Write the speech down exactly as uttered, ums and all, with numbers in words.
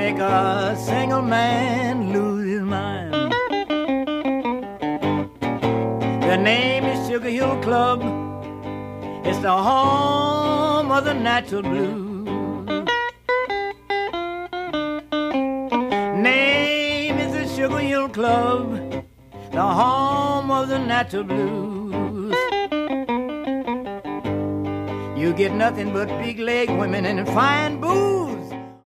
make a single man lose his mind. The name is Sugar Hill Club. It's the home of the natural blues. Name is the Sugar Hill Club, the home of the natural blues. You get nothing but big leg women and fine booze.